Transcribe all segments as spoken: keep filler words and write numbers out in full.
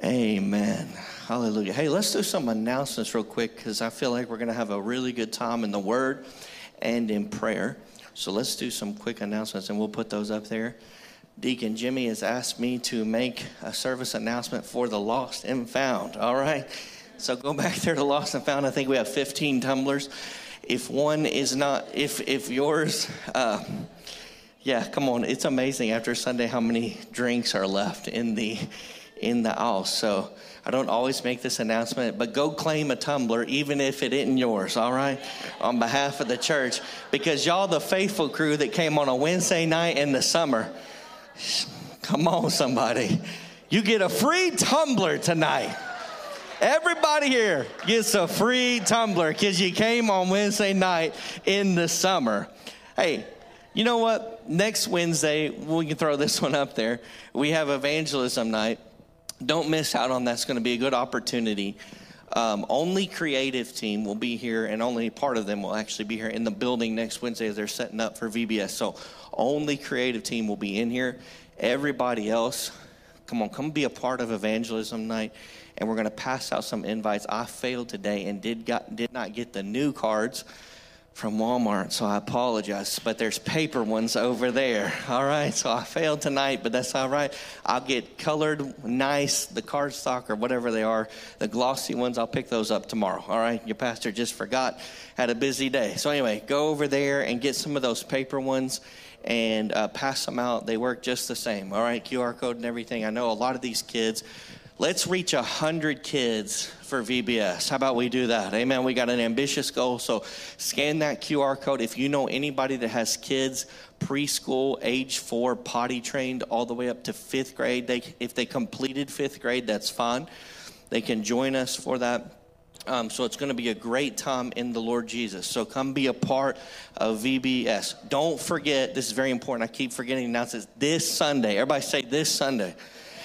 Amen. Hallelujah. Hey, let's do some announcements real quick because I feel like we're going to have a really good time in the Word and in prayer. So let's do some quick announcements and we'll put those up there. Deacon Jimmy has asked me to make a service announcement for the Lost and Found. All right. So go back there to Lost and Found. I think we have fifteen tumblers. If one is not, if if yours, uh, yeah, come on. It's amazing after Sunday how many drinks are left in the in the aisle. So I don't always make this announcement, but go claim a tumbler, even if it isn't yours, all right, on behalf of the church, because y'all the faithful crew that came on a Wednesday night in the summer. Come on, somebody. You get a free tumbler tonight. Everybody here gets a free tumbler because you came on Wednesday night in the summer. Hey, you know what? Next Wednesday, we can throw this one up there. We have evangelism night. Don't miss out on that. It's going to be a good opportunity. Um, only creative team will be here, and only part of them will actually be here in the building next Wednesday as they're setting up for V B S. So only creative team will be in here. Everybody else, come on, come be a part of evangelism night. And we're going to pass out some invites. I failed today and did got did not get the new cards from Walmart, so I apologize. But there's paper ones over there, all right? So I failed tonight, but that's all right. I'll get colored, nice, the cardstock or whatever they are, the glossy ones, I'll pick those up tomorrow, all right? Your pastor just forgot, had a busy day. So anyway, go over there and get some of those paper ones and uh, pass them out. They work just the same, all right? Q R code and everything. I know a lot of these kids. Let's reach one hundred kids for V B S. How about we do that? Amen. We got an ambitious goal. So scan that Q R code. If you know anybody that has kids, preschool, age four, potty trained, all the way up to fifth grade, they, if they completed fifth grade, that's fine. They can join us for that. Um, so it's going to be a great time in the Lord Jesus. So come be a part of V B S. Don't forget, this is very important. I keep forgetting to announce this. This Sunday, everybody say this Sunday.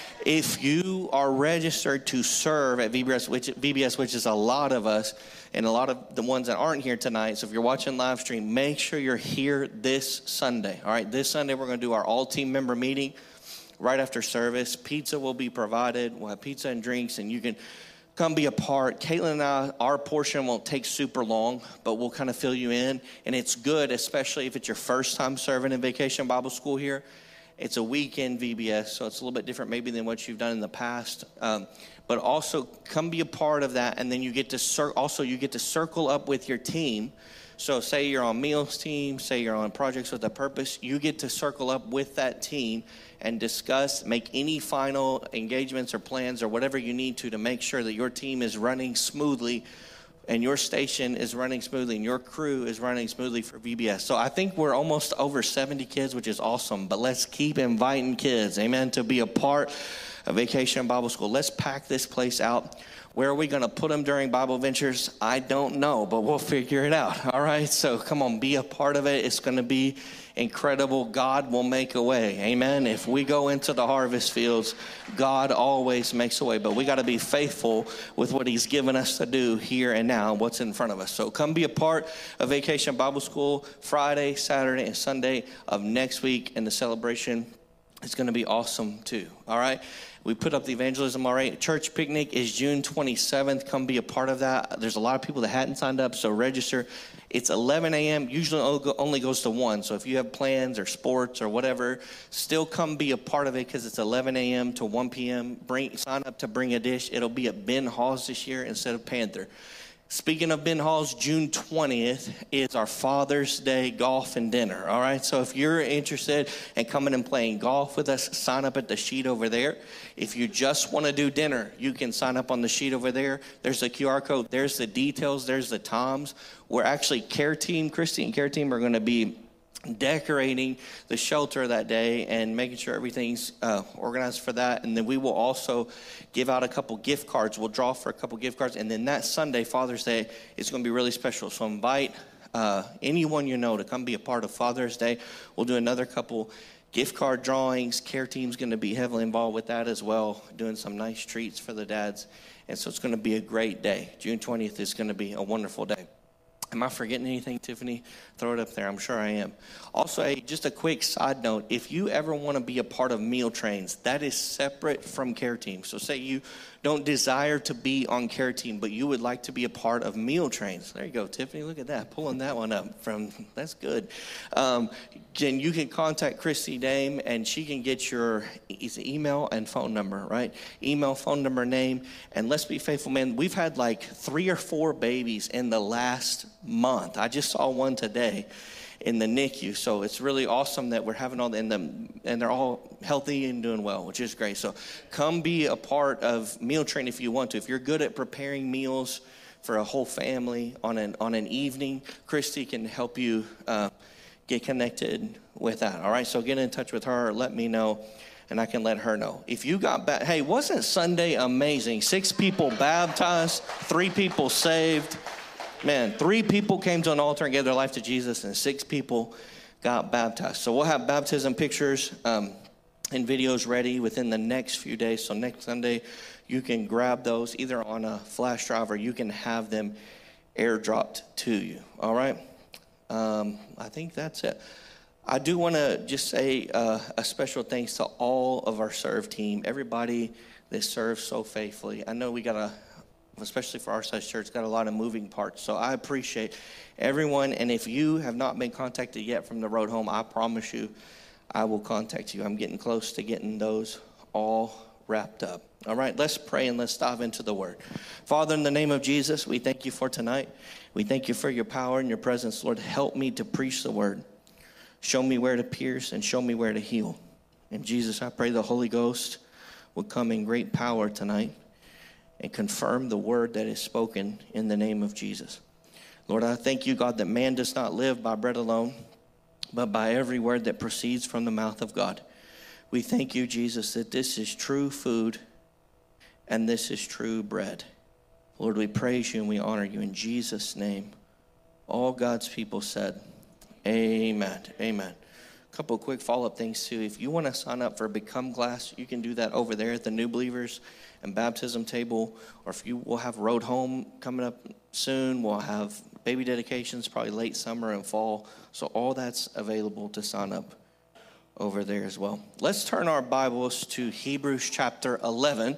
If you are registered to serve at V B S, which, V B S, which is a lot of us, and a lot of the ones that aren't here tonight, so if you're watching live stream, make sure you're here this Sunday. All right, this Sunday we're going to do our all-team member meeting right after service. Pizza will be provided. We'll have pizza and drinks, and you can come be a part. Caitlin and I, our portion won't take super long, but we'll kind of fill you in, and it's good, especially if it's your first time serving in Vacation Bible School here. It's a weekend V B S, so it's a little bit different maybe than what you've done in the past. Um, but also come be a part of that, and then you get to cir- also you get to circle up with your team. So say you're on meals team, say you're on projects with a purpose, you get to circle up with that team and discuss, make any final engagements or plans or whatever you need to to make sure that your team is running smoothly and your station is running smoothly, and your crew is running smoothly for V B S. So I think we're almost over seventy kids, which is awesome. But let's keep inviting kids, amen, to be a part of Vacation Bible School. Let's pack this place out. Where are we going to put them during Bible Ventures? I don't know, but we'll figure it out, all right? So come on, be a part of it. It's going to be incredible. God will make a way, amen? If we go into the harvest fields, God always makes a way. But we got to be faithful with what he's given us to do here and now, what's in front of us. So come be a part of Vacation Bible School Friday, Saturday, and Sunday of next week, and the celebration is going to be awesome too, all right? We put up the evangelism already. Church picnic is June twenty-seventh. Come be a part of that. There's a lot of people that hadn't signed up, so register. It's eleven a.m. Usually only goes to one. So if you have plans or sports or whatever, still come be a part of it because it's eleven a.m. to one p.m. Bring sign up to bring a dish. It'll be at Ben Halls this year instead of Panther. Speaking of Ben Halls, June twentieth is our Father's Day golf and dinner, all right? So if you're interested in coming and playing golf with us, sign up at the sheet over there. If you just want to do dinner, you can sign up on the sheet over there. There's a Q R code. There's the details. There's the times. We're actually, care team, Christy and care team are going to be decorating the shelter that day and making sure everything's uh, organized for that. And then we will also give out a couple gift cards. We'll draw for a couple gift cards. And then that Sunday, Father's Day, is going to be really special. So invite uh, anyone you know to come be a part of Father's Day. We'll do another couple gift card drawings. Care team's going to be heavily involved with that as well, doing some nice treats for the dads. And so it's going to be a great day. June twentieth is going to be a wonderful day. Am I forgetting anything, Tiffany? Throw it up there. I'm sure I am. Also, hey, just a quick side note. If you ever want to be a part of meal trains, that is separate from care team. So say you don't desire to be on care team, but you would like to be a part of meal trains. There you go, Tiffany. Look at that. Pulling that one up from, that's good. Um, Jen, you can contact Christy Dame, and she can get your email and phone number, right? Email, phone number, name. And let's be faithful, man. We've had like three or four babies in the last month. I just saw one today in the N I C U. So it's really awesome that we're having all the, and, the, and they're all healthy and doing well, which is great. So come be a part of meal train if you want to. If you're good at preparing meals for a whole family on an on an evening, Christy can help you uh, get connected with that. All right, so get in touch with her. Let me know, and I can let her know. If you got ba- hey, wasn't Sunday amazing? Six people baptized, three people saved. Man, three people came to an altar and gave their life to Jesus, and six people got baptized. So we'll have baptism pictures um, and videos ready within the next few days. So next Sunday, you can grab those either on a flash drive or you can have them airdropped to you. All right? Um, I think that's it. I do want to just say uh, a special thanks to all of our serve team, everybody that serves so faithfully. I know we got a especially for our size church, got a lot of moving parts. So I appreciate everyone. And if you have not been contacted yet from the road home, I promise you, I will contact you. I'm getting close to getting those all wrapped up. All right, let's pray and let's dive into the word. Father, in the name of Jesus, we thank you for tonight. We thank you for your power and your presence. Lord, help me to preach the word. Show me where to pierce and show me where to heal. And Jesus, I pray the Holy Ghost will come in great power tonight and confirm the word that is spoken in the name of Jesus. Lord, I thank you, God, that man does not live by bread alone, but by every word that proceeds from the mouth of God. We thank you, Jesus, that this is true food and this is true bread. Lord, we praise you and we honor you in Jesus' name. All God's people said, amen, amen. A couple of quick follow-up things, too. If you want to sign up for Become Glass, you can do that over there at the New Believers and Baptism table. Or if you will have Road Home coming up soon, we'll have baby dedications, probably late summer and fall. So all that's available to sign up over there as well. Let's turn our Bibles to Hebrews chapter eleven.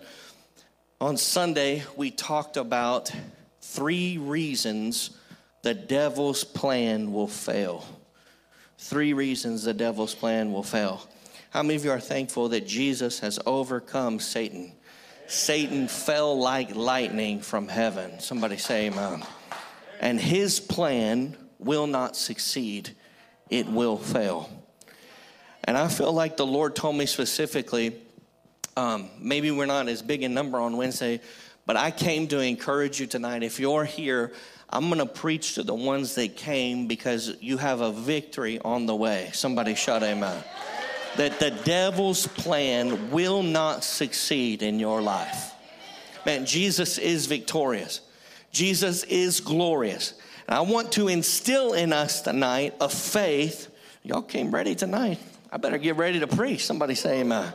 On Sunday, we talked about three reasons the devil's plan will fail. Three reasons the devil's plan will fail. How many of you are thankful that Jesus has overcome Satan? Satan fell like lightning from heaven. Somebody say amen. And his plan will not succeed. It will fail. And I feel like the Lord told me specifically, um, maybe we're not as big in number on Wednesday, but I came to encourage you tonight. If you're here, I'm going to preach to the ones that came because you have a victory on the way. Somebody shout amen. That the devil's plan will not succeed in your life. Man, Jesus is victorious. Jesus is glorious. And I want to instill in us tonight a faith. Y'all came ready tonight. I better get ready to preach. Somebody say amen.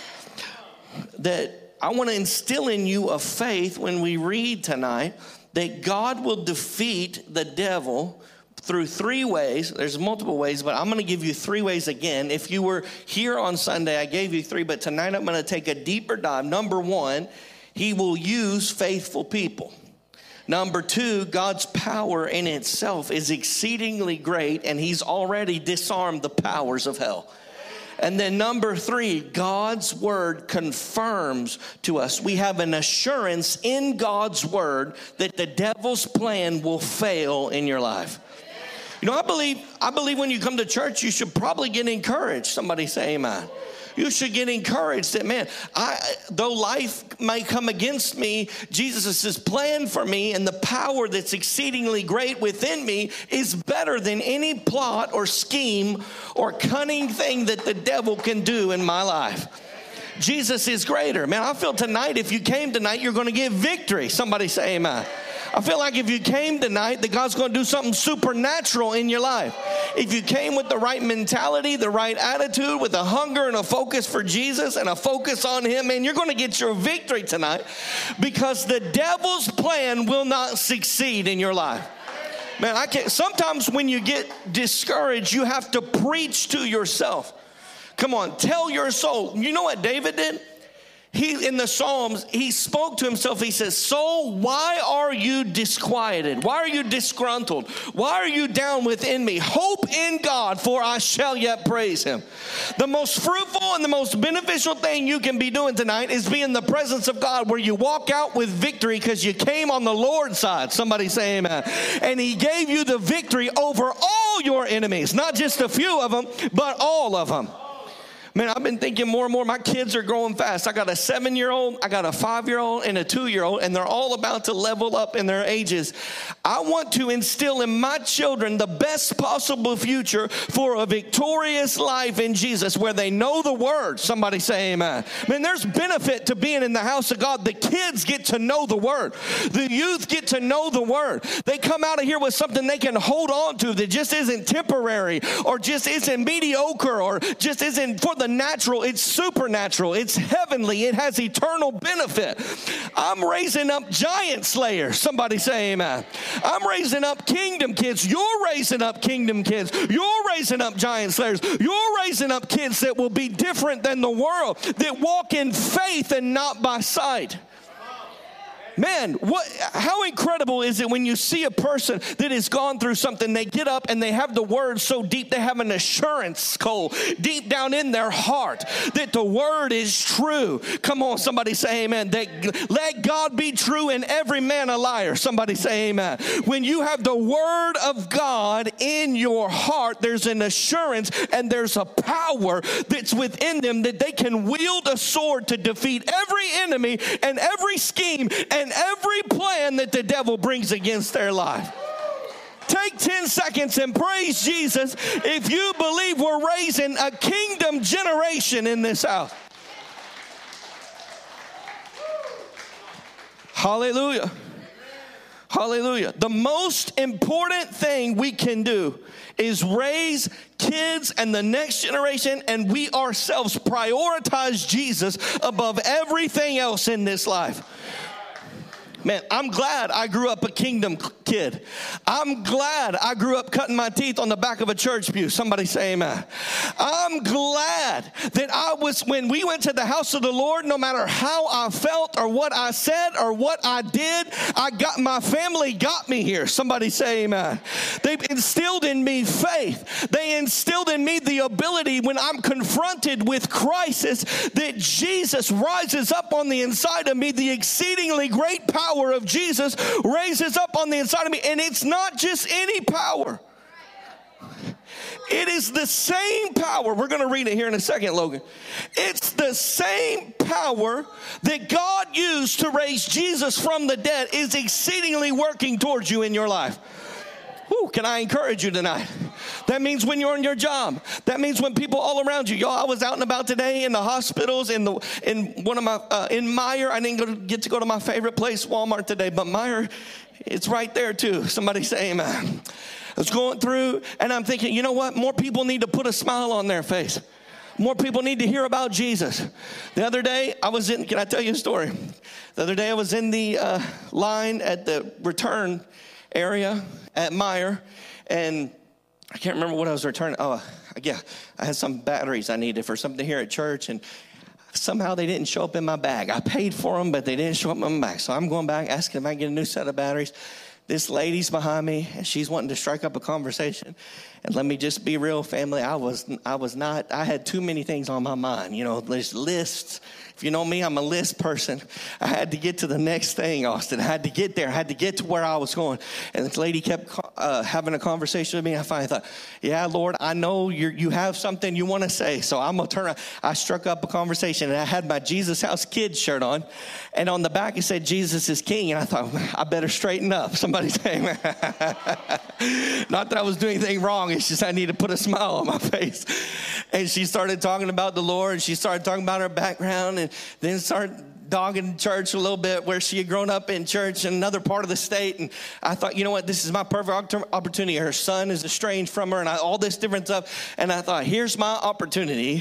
That I want to instill in you a faith when we read tonight that God will defeat the devil through three ways. There's multiple ways, but I'm going to give you three ways again. If you were here on Sunday, I gave you three, but tonight I'm going to take a deeper dive. Number one, he will use faithful people. Number two, God's power in itself is exceedingly great, and he's already disarmed the powers of hell. And then number three, God's word confirms to us. We have an assurance in God's word that the devil's plan will fail in your life. You know, I believe, I believe when you come to church, you should probably get encouraged. Somebody say amen. You should get encouraged that, man, I, though life might come against me, Jesus' plan for me and the power that's exceedingly great within me is better than any plot or scheme or cunning thing that the devil can do in my life. Jesus is greater. Man, I feel tonight, if you came tonight, you're going to get victory. Somebody say amen. I feel like if you came tonight, that God's going to do something supernatural in your life. If you came with the right mentality, the right attitude, with a hunger and a focus for Jesus and a focus on him, man, you're going to get your victory tonight because the devil's plan will not succeed in your life. Man, I can't. Sometimes when you get discouraged, you have to preach to yourself. Come on, tell your soul. You know what David did? He, in the Psalms, he spoke to himself. He says, soul, why are you disquieted? Why are you disgruntled? Why are you down within me? Hope in God, for I shall yet praise him. The most fruitful and the most beneficial thing you can be doing tonight is be in the presence of God, where you walk out with victory because you came on the Lord's side. Somebody say amen. And he gave you the victory over all your enemies, not just a few of them, but all of them. Man, I've been thinking more and more, my kids are growing fast. I got a seven-year-old, I got a five-year-old, and a two-year-old, and they're all about to level up in their ages. I want to instill in my children the best possible future for a victorious life in Jesus, where they know the word. Somebody say amen. Man, there's benefit to being in the house of God. The kids get to know the word. The youth get to know the word. They come out of here with something they can hold on to that just isn't temporary, or just isn't mediocre, or just isn't for the natural. It's supernatural. It's heavenly. It has eternal benefit. I'm raising up giant slayers. Somebody say amen. I'm raising up kingdom kids. You're raising up kingdom kids. You're raising up giant slayers. You're raising up kids that will be different than the world, that walk in faith and not by sight. Man, what? How incredible is it when you see a person that has gone through something, they get up and they have the word so deep, they have an assurance, Cole, deep down in their heart that the word is true. Come on, somebody say amen. That, let God be true and every man a liar. Somebody say amen. When you have the word of God in your heart, there's an assurance and there's a power that's within them that they can wield a sword to defeat every enemy and every scheme and every plan that the devil brings against their life. Take ten seconds and praise Jesus if you believe we're raising a kingdom generation in this house. Hallelujah. Hallelujah. The most important thing we can do is raise kids and the next generation, and we ourselves prioritize Jesus above everything else in this life. Man, I'm glad I grew up a kingdom kid. I'm glad I grew up cutting my teeth on the back of a church pew. Somebody say amen. I'm glad that I was, when we went to the house of the Lord, no matter how I felt or what I said or what I did, I got, my family got me here. Somebody say amen. They've instilled in me faith. They instilled in me the ability when I'm confronted with crisis that Jesus rises up on the inside of me. The exceedingly great power of Jesus raises up on the inside of me, and it's not just any power. It is the same power. We're going to read it here in a second, Logan. It's the same power that God used to raise Jesus from the dead is exceedingly working towards you in your life. Whew, can I encourage you tonight? That means when you're on your job. That means when people all around you. Y'all, I was out and about today in the hospitals, in the in one of my uh, in Meijer. I didn't go to, get to go to my favorite place, Walmart, today, but Meijer, it's right there too. Somebody say amen. I was going through, and I'm thinking, you know what? More people need to put a smile on their face. More people need to hear about Jesus. The other day, I was in. Can I tell you a story? The other day, I was in the uh, line at the return area at Meijer, and I can't remember what I was returning. Oh, yeah, I had some batteries I needed for something here at church, and somehow they didn't show up in my bag. I paid for them, but they didn't show up in my bag. So I'm going back, asking if I can get a new set of batteries. This lady's behind me, and she's wanting to strike up a conversation. And let me just be real, family. I was, I was not. I had too many things on my mind. You know, there's lists. If you know me, I'm a list person. I had to get to the next thing, Austin. I had to get there. I had to get to where I was going. And this lady kept uh, having a conversation with me. I finally thought, yeah, Lord, I know you you have something you want to say. So I'm going to turn around. I struck up a conversation, and I had my Jesus House Kids shirt on. And on the back, it said, Jesus is King. And I thought, I better straighten up. Somebody say, not that I was doing anything wrong. It's just I need to put a smile on my face. And she started talking about the Lord. She started talking about her background, and then started dogging church a little bit, where she had grown up in church in another part of the state. And I thought, you know what, this is my perfect opportunity. Her son is estranged from her, and I, all this different stuff. And I thought, here's my opportunity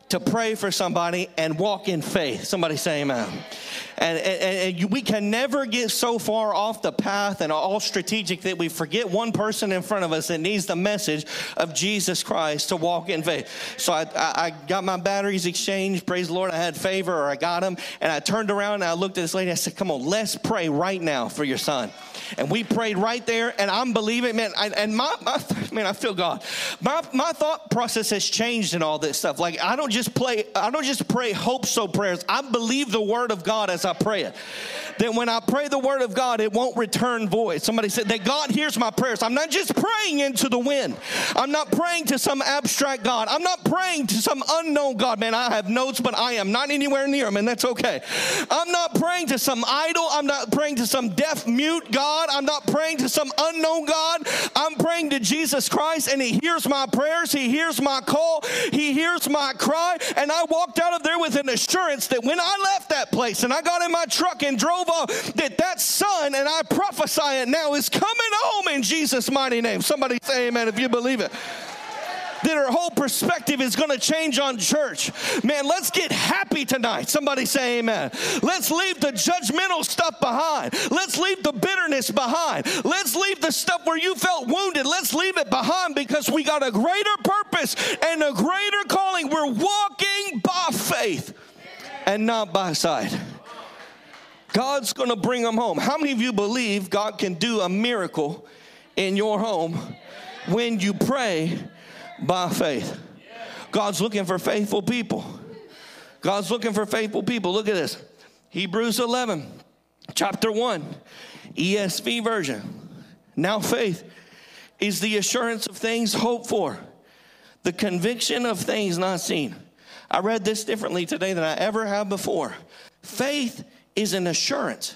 to pray for somebody and walk in faith. Somebody say amen. And, and, and you, we can never get so far off the path and all strategic that we forget one person in front of us that needs the message of Jesus Christ to walk in faith. So I, I, I got my batteries exchanged. Praise the Lord. I had favor, or I got them. And I turned around and I looked at this lady. I said, come on, let's pray right now for your son. And we prayed right there, and I'm believing, man. I, and my, my, man, I feel God. My, my thought process has changed in all this stuff. Like I don't just play, I don't just pray hope so prayers. I believe the word of God as I pray it. That when I pray the word of God, it won't return void. Somebody said that God hears my prayers. I'm not just praying into the wind. I'm not praying to some abstract God. I'm not praying to some unknown God. Man, I have notes, but I am not anywhere near him, and that's okay. I'm not praying to some idol. I'm not praying to some deaf mute God. I'm not praying to some unknown God. I'm praying to Jesus Christ, and he hears my prayers. He hears my call. He hears my cry. And I walked out of there with an assurance that when I left that place and I got in my truck and drove off, that that son, and I prophesy it now, is coming home in Jesus' mighty name. Somebody say amen if you believe it. That her whole perspective is going to change on church. Man, let's get happy tonight. Somebody say amen. Let's leave the judgmental stuff behind. Let's leave the bitterness behind. Let's leave the stuff where you felt wounded. Let's leave it behind, because we got a greater purpose and a greater calling. We're walking by faith and not by sight. God's going to bring them home. How many of you believe God can do a miracle in your home when you pray by faith? God's looking for faithful people. God's looking for faithful people. Look at this. Hebrews eleven, chapter one, E S V version. Now faith is the assurance of things hoped for, the conviction of things not seen. I read this differently today than I ever have before. Faith is an assurance.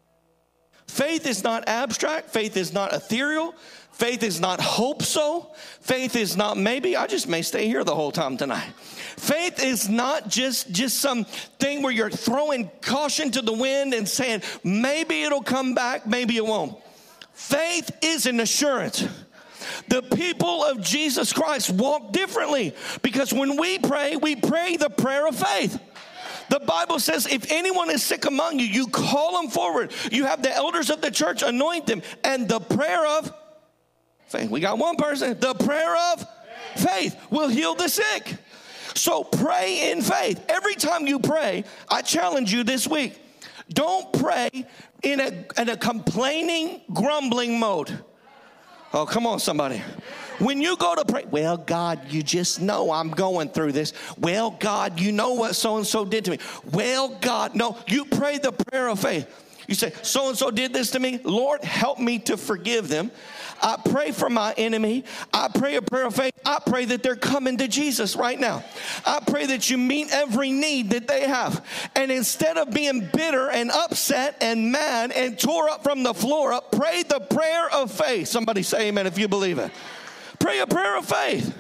Faith is not abstract. Faith is not ethereal. Faith is not hope so. Faith is not maybe. I just may stay here the whole time tonight. Faith is not just, just some thing where you're throwing caution to the wind and saying, maybe it'll come back, maybe it won't. Faith is an assurance. The people of Jesus Christ walk differently, because when we pray, we pray the prayer of faith. The Bible says if anyone is sick among you, you call them forward. You have the elders of the church anoint them, and the prayer of faith. We got one person. The prayer of faith will heal the sick. So pray in faith. Every time you pray, I challenge you this week, don't pray in a, in a complaining, grumbling mode. Oh, come on, somebody. When you go to pray, well, God, you just know I'm going through this. Well, God, you know what so-and-so did to me. Well, God, no, you pray the prayer of faith. You say, so-and-so did this to me. Lord, help me to forgive them. I pray for my enemy. I pray a prayer of faith. I pray that they're coming to Jesus right now. I pray that you meet every need that they have. And instead of being bitter and upset and mad and tore up from the floor up, pray the prayer of faith. Somebody say amen if you believe it. Pray a prayer of faith.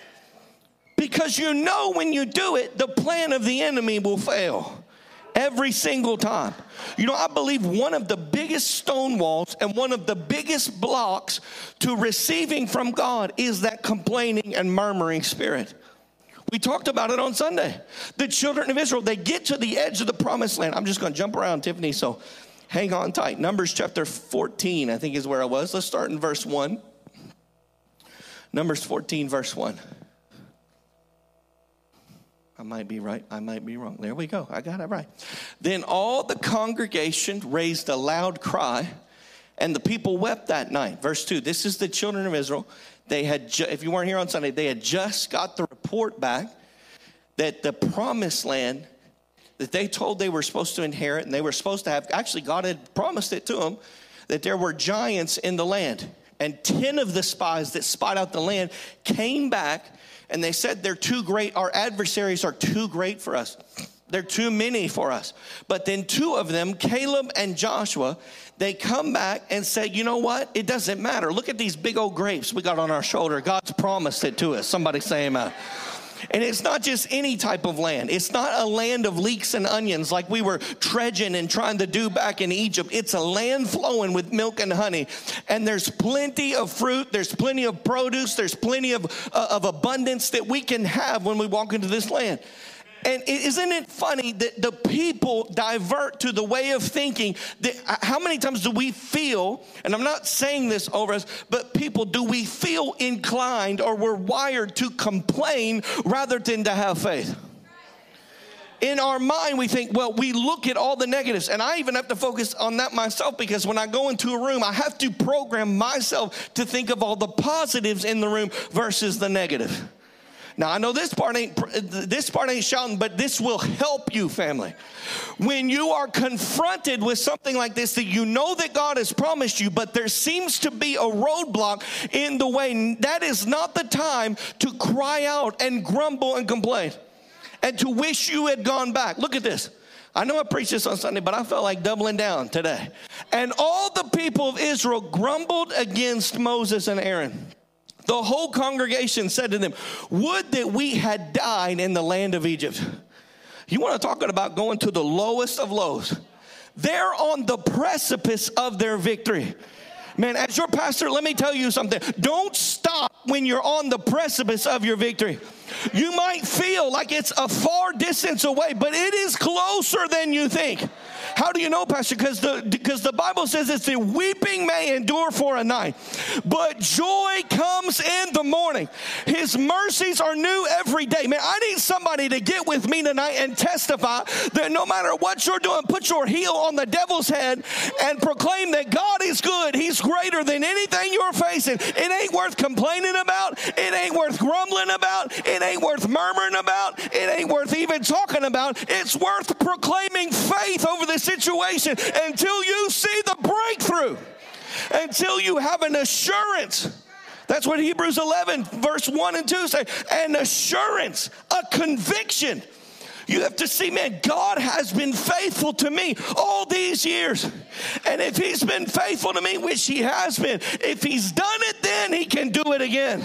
Because you know when you do it, the plan of the enemy will fail. Every single time. You know, I believe one of the biggest stone walls and one of the biggest blocks to receiving from God is that complaining and murmuring spirit. We talked about it on Sunday. The children of Israel, they get to the edge of the promised land. I'm just going to jump around, Tiffany, so hang on tight. Numbers chapter fourteen, I think is where I was. Let's start in verse one. Numbers fourteen, verse one. I might be right. I might be wrong. There we go. I got it right. Then all the congregation raised a loud cry, and the people wept that night. Verse two. This is the children of Israel. They had, ju- if you weren't here on Sunday, they had just got the report back that the promised land that they told they were supposed to inherit, and they were supposed to have, actually God had promised it to them, that there were giants in the land. And ten of the spies that spied out the land came back, and they said, they're too great. Our adversaries are too great for us. They're too many for us. But then two of them, Caleb and Joshua, they come back and say, you know what? It doesn't matter. Look at these big old grapes we got on our shoulder. God's promised it to us. Somebody say amen. And it's not just any type of land. It's not a land of leeks and onions like we were trudging and trying to do back in Egypt. It's a land flowing with milk and honey. And there's plenty of fruit. There's plenty of produce. There's plenty of, uh, of abundance that we can have when we walk into this land. And isn't it funny that the people divert to the way of thinking that how many times do we feel, and I'm not saying this over us, but people, do we feel inclined or we're wired to complain rather than to have faith? In our mind, we think, well, we look at all the negatives. And I even have to focus on that myself, because when I go into a room, I have to program myself to think of all the positives in the room versus the negative. Now, I know this part ain't this part ain't shouting, but this will help you, family. When you are confronted with something like this, that you know that God has promised you, but there seems to be a roadblock in the way, that is not the time to cry out and grumble and complain and to wish you had gone back. Look at this. I know I preached this on Sunday, but I felt like doubling down today. And all the people of Israel grumbled against Moses and Aaron. The whole congregation said to them, would that we had died in the land of Egypt. You want to talk about going to the lowest of lows. They're on the precipice of their victory. Man, as your pastor, let me tell you something. Don't stop when you're on the precipice of your victory. You might feel like it's a far distance away, but it is closer than you think. How do you know, Pastor? Because the, because the Bible says it's the weeping may endure for a night, but joy comes in the morning. His mercies are new every day. Man, I need somebody to get with me tonight and testify that no matter what you're doing, put your heel on the devil's head and proclaim that God is good. He's greater than anything you're facing. It ain't worth complaining about. It ain't worth grumbling about. It ain't worth murmuring about. It ain't worth even talking about. It's worth proclaiming faith over the situation until you see the breakthrough, until you have an assurance. That's what Hebrews eleven verse one and two say, an assurance, a conviction. You have to see, man, God has been faithful to me all these years. And if he's been faithful to me, which he has been, if he's done it then, he can do it again.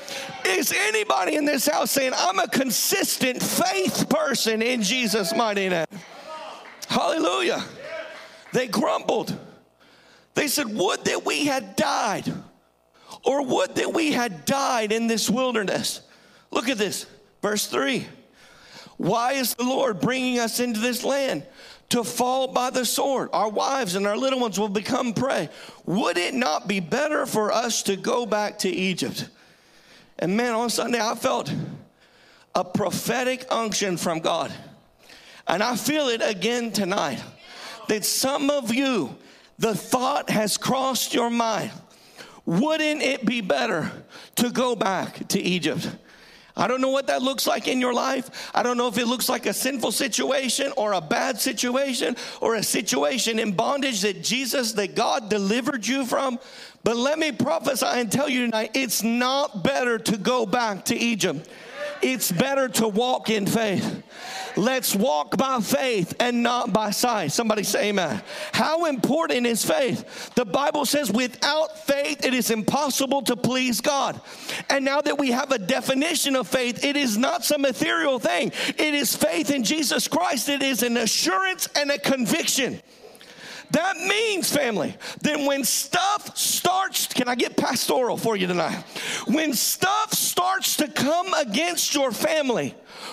Is anybody in this house saying, I'm a consistent faith person in Jesus' mighty name? Hallelujah. They grumbled. They said, would that we had died, or would that we had died in this wilderness. Look at this, verse three. Why is the Lord bringing us into this land to fall by the sword? Our wives and our little ones will become prey. Would it not be better for us to go back to Egypt? And man, on Sunday, I felt a prophetic unction from God. And I feel it again tonight, that some of you, the thought has crossed your mind. Wouldn't it be better to go back to Egypt? I don't know what that looks like in your life. I don't know if it looks like a sinful situation or a bad situation or a situation in bondage that Jesus, that God delivered you from. But let me prophesy and tell you tonight, it's not better to go back to Egypt. It's better to walk in faith. Let's walk by faith and not by sight. Somebody say amen. How important is faith? The Bible says without faith, it is impossible to please God. And now that we have a definition of faith, it is not some ethereal thing. It is faith in Jesus Christ. It is an assurance and a conviction. That means, family, that when stuff starts, can I get pastoral for you tonight? When stuff starts to come against your family,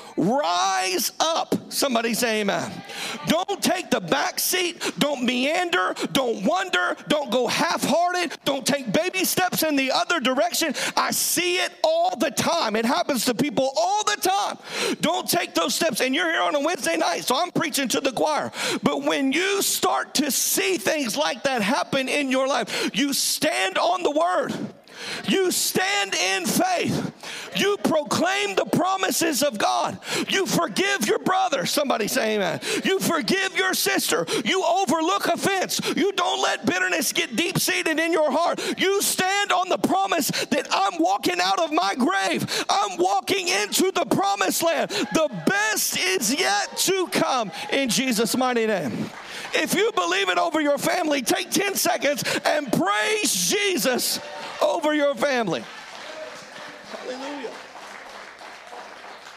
rise up. Somebody say amen. Don't take the back seat. Don't meander. Don't wonder. Don't go half-hearted. Don't take baby steps in the other direction. I see it all the time. It happens to people all the time. Don't take those steps. And you're here on a Wednesday night, so I'm preaching to the choir. But when you start to see things like that happen in your life, you stand on the word. You stand in faith. You proclaim the promises of God. You forgive your brother. Somebody say amen. You forgive your sister. You overlook offense. You don't let bitterness get deep-seated in your heart. You stand on the promise that I'm walking out of my grave. I'm walking into the promised land. The best is yet to come in Jesus' mighty name. If you believe it over your family, take ten seconds and praise Jesus over your family. Hallelujah.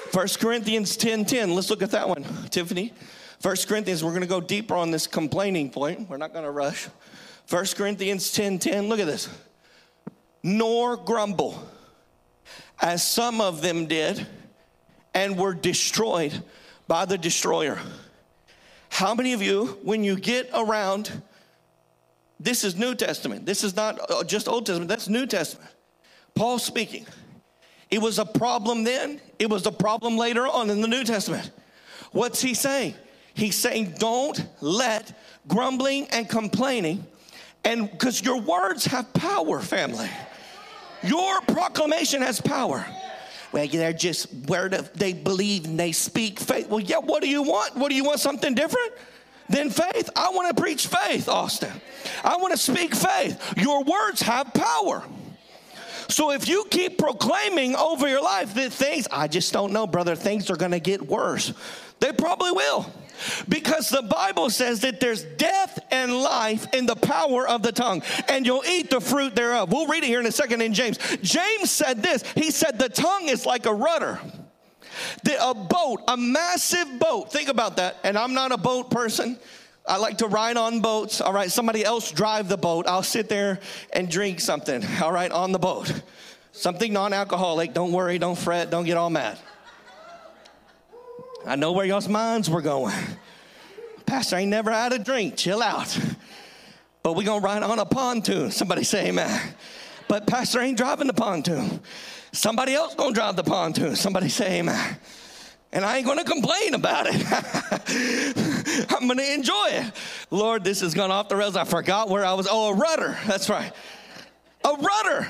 First Corinthians ten ten. Let's look at that one, Tiffany. First Corinthians, we're going to go deeper on this complaining point. We're not going to rush. First Corinthians ten ten. Look at this. Nor grumble, as some of them did, and were destroyed by the destroyer. How many of you, when you get around, this is New Testament. This is not just Old Testament. That's New Testament. Paul speaking. It was a problem then. It was a problem later on in the New Testament. What's he saying? He's saying don't let grumbling and complaining, and because your words have power, family. Your proclamation has power. Well, they're just word of, they believe and they speak faith. Well, yeah, what do you want? What do you want, something different than faith? I want to preach faith, Austin. I want to speak faith. Your words have power. So if you keep proclaiming over your life that things, I just don't know, brother, things are going to get worse. They probably will. Because the Bible says that there's death and life in the power of the tongue, and you'll eat the fruit thereof. We'll read it here in a second in James. James said this. He said the tongue is like a rudder. The, a boat, a massive boat. Think about that. And I'm not a boat person. I like to ride on boats. All right, somebody else drive the boat. I'll sit there and drink something, all right, on the boat. Something non-alcoholic. Don't worry, don't fret, don't get all mad. I know where y'all's minds were going. Pastor ain't never had a drink. Chill out. But we're going to ride on a pontoon. Somebody say amen. But Pastor ain't driving the pontoon. Somebody else going to drive the pontoon. Somebody say amen. And I ain't going to complain about it. I'm going to enjoy it. Lord, this has gone off the rails. I forgot where I was. Oh, a rudder. That's right. A rudder.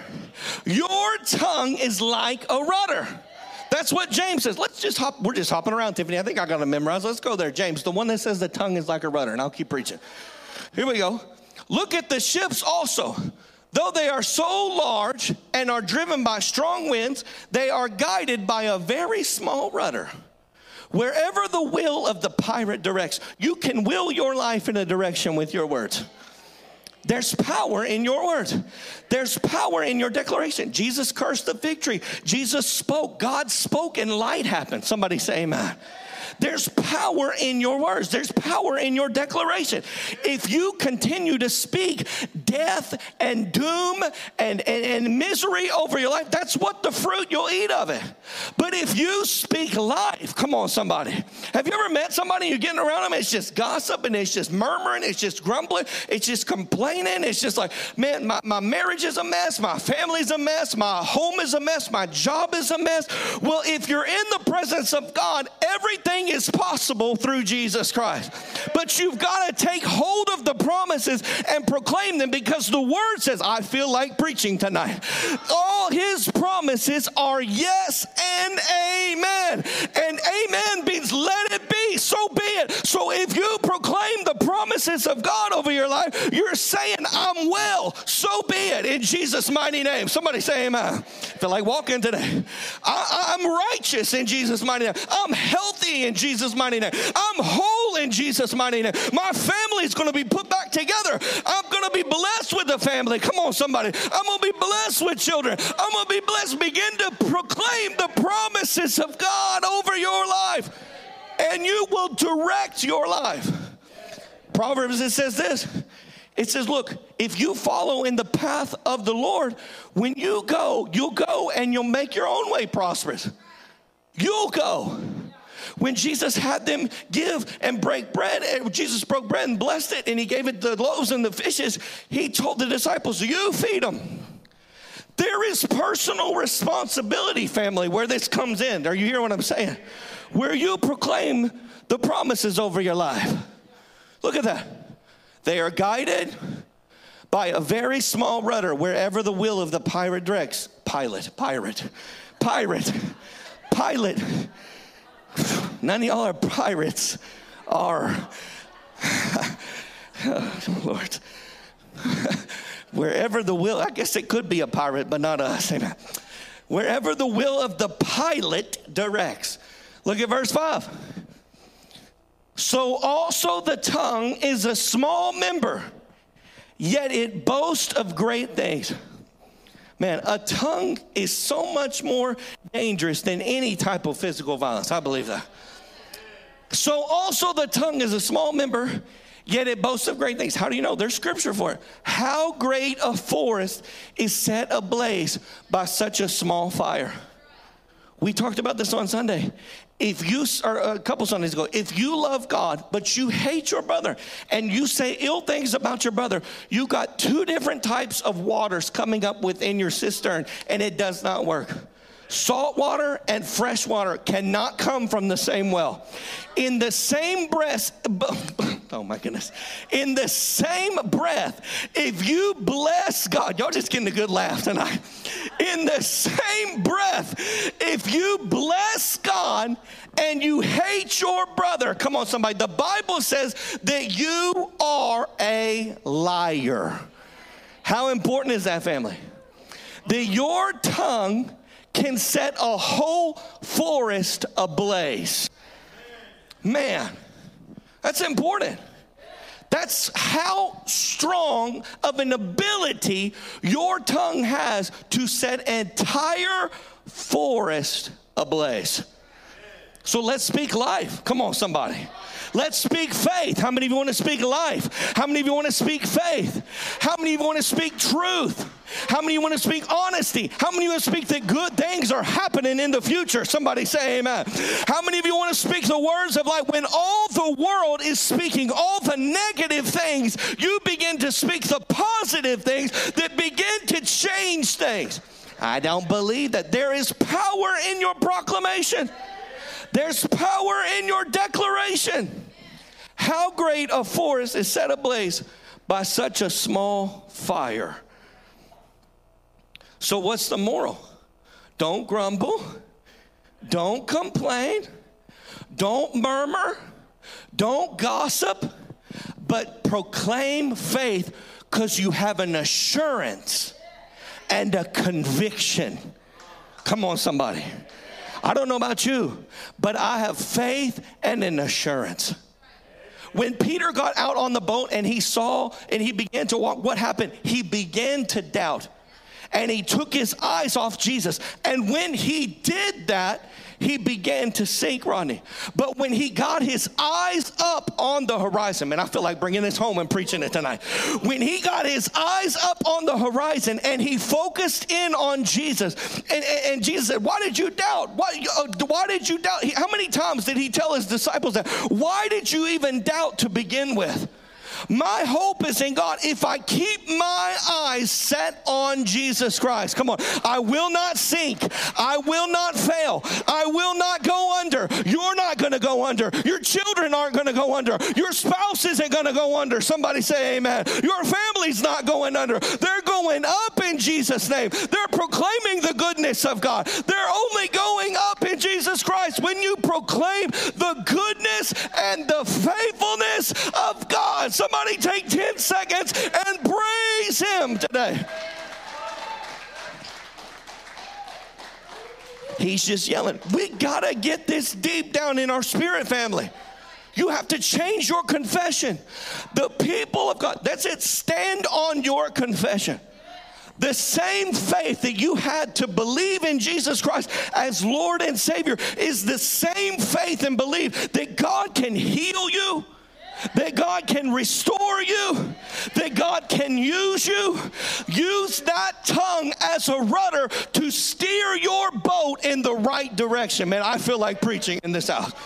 Your tongue is like a rudder. That's what James says. Let's just hop. We're just hopping around, Tiffany. I think I got to memorize. Let's go there. James, the one that says the tongue is like a rudder. And I'll keep preaching. Here we go. Look at the ships also. Though they are so large and are driven by strong winds, they are guided by a very small rudder. Wherever the will of the pirate directs, you can will your life in a direction with your words. There's power in your words. There's power in your declaration. Jesus cursed the fig tree. Jesus spoke. God spoke and light happened. Somebody say amen. There's power in your words. There's power in your declaration. If you continue to speak death and doom and, and, and misery over your life, that's what the fruit you'll eat of it. But if you speak life, come on, somebody. Have you ever met somebody, you're getting around them, it's just gossip and it's just murmuring, it's just grumbling, it's just complaining. It's just like, man, my, my marriage is a mess, my family's a mess, my home is a mess, my job is a mess. Well, if you're in the presence of God, everything is possible through Jesus Christ. But you've got to take hold of the promises and proclaim them, because the word says, I feel like preaching tonight. All his promises are yes and amen. And amen means let it be, so be it. So if you proclaim the promises of God over your life, you're saying, I'm well, so be it, in Jesus' mighty name. Somebody say amen. I feel like walking today. I, I'm righteous in Jesus' mighty name. I'm healthy in Jesus' mighty name. I'm whole in Jesus' mighty name. My family's going to be put back together. I'm going to be blessed with a family. Come on, somebody. I'm going to be blessed with children. I'm going to be blessed. Begin to proclaim the promises of God over your life, and you will direct your life. Proverbs, it says this. It says, look, if you follow in the path of the Lord, when you go, you'll go and you'll make your own way prosperous. You'll go. When Jesus had them give and break bread, and Jesus broke bread and blessed it, and he gave it the loaves and the fishes, he told the disciples, you feed them. There is personal responsibility, family, where this comes in. Are you hearing what I'm saying? Where you proclaim the promises over your life. Look at that. They are guided by a very small rudder wherever the will of the pirate directs. Pilot, pirate, pirate, pilot. None of y'all are pirates. Are, oh, Lord. Wherever the will, I guess it could be a pirate, but not us. Amen. Wherever the will of the pilot directs. Look at verse five. So also the tongue is a small member, yet it boasts of great things. Man, a tongue is so much more dangerous than any type of physical violence. I believe that. So also the tongue is a small member, yet it boasts of great things. How do you know? There's scripture for it. How great a forest is set ablaze by such a small fire. We talked about this on Sunday. If you, or a couple Sundays ago, if you love God, but you hate your brother and you say ill things about your brother, you got two different types of waters coming up within your cistern, and it does not work. Salt water and fresh water cannot come from the same well. In the same breath, oh my goodness, in the same breath, if you bless God, y'all just getting a good laugh tonight. In the same breath, if you bless God and you hate your brother, come on somebody, the Bible says that you are a liar. How important is that, family? That your tongue can set a whole forest ablaze. Man, that's important. That's how strong of an ability your tongue has to set an entire forest ablaze. So let's speak life. Come on, somebody. Let's speak faith. How many of you want to speak life? How many of you want to speak faith? How many of you want to speak truth? How many of you want to speak honesty? How many of you want to speak that good things are happening in the future? Somebody say amen. How many of you want to speak the words of life? When all the world is speaking all the negative things, you begin to speak the positive things that begin to change things. I don't believe that. There is power in your proclamation. There's power in your declaration. How great a forest is set ablaze by such a small fire. So what's the moral? Don't grumble. Don't complain. Don't murmur. Don't gossip. But proclaim faith, because you have an assurance and a conviction. Come on, somebody. I don't know about you, but I have faith and an assurance. When Peter got out on the boat and he saw and he began to walk, what happened? He began to doubt. And he took his eyes off Jesus. And when he did that, he began to sink, Rodney. But when he got his eyes up on the horizon, man, I feel like bringing this home and preaching it tonight. When he got his eyes up on the horizon and he focused in on Jesus, and, and, and Jesus said, why did you doubt? Why, uh, why did you doubt? He, how many times did he tell his disciples that? Why did you even doubt to begin with? My hope is in God. If I keep my eyes set on Jesus Christ, come on, I will not sink. I will not fail. I will not go under. You're not going to go under. Your children aren't going to go under. Your spouse isn't going to go under. Somebody say amen. Your family's not going under. They're going up in Jesus' name. They're proclaiming the goodness of God. They're only going up in Jesus Christ when you proclaim the goodness and the faithfulness of God. Somebody take ten seconds and praise him today. He's just yelling. We got to get this deep down in our spirit, family. You have to change your confession. The people of God, that's it. Stand on your confession. The same faith that you had to believe in Jesus Christ as Lord and Savior is the same faith and belief that God can heal you, that God can restore you, that God can use you. Use that tongue as a rudder to steer your boat in the right direction. Man, I feel like preaching in this house.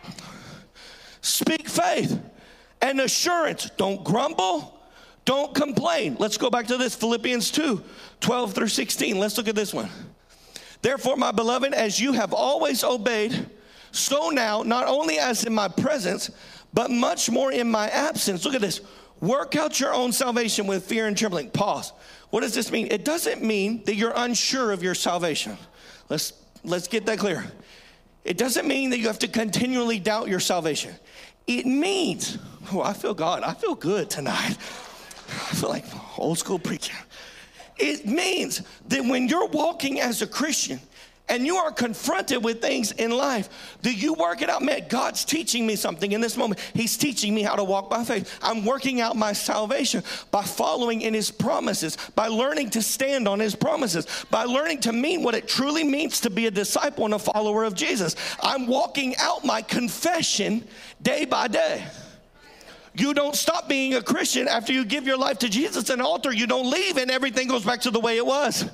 Speak faith and assurance. Don't grumble. Don't complain. Let's go back to this, Philippians two, twelve through sixteen. Let's look at this one. Therefore, my beloved, as you have always obeyed, so now, not only as in my presence, but much more in my absence. Look at this. Work out your own salvation with fear and trembling. Pause. What does this mean? It doesn't mean that you're unsure of your salvation. Let's, let's get that clear. It doesn't mean that you have to continually doubt your salvation. It means, oh, I feel God. I feel good tonight. I feel like old school preacher. It means that when you're walking as a Christian, and you are confronted with things in life, do you work it out? Man, God's teaching me something in this moment. He's teaching me how to walk by faith. I'm working out my salvation by following in his promises, by learning to stand on his promises, by learning to mean what it truly means to be a disciple and a follower of Jesus. I'm walking out my confession day by day. You don't stop being a Christian after you give your life to Jesus at an altar. You don't leave and everything goes back to the way it was.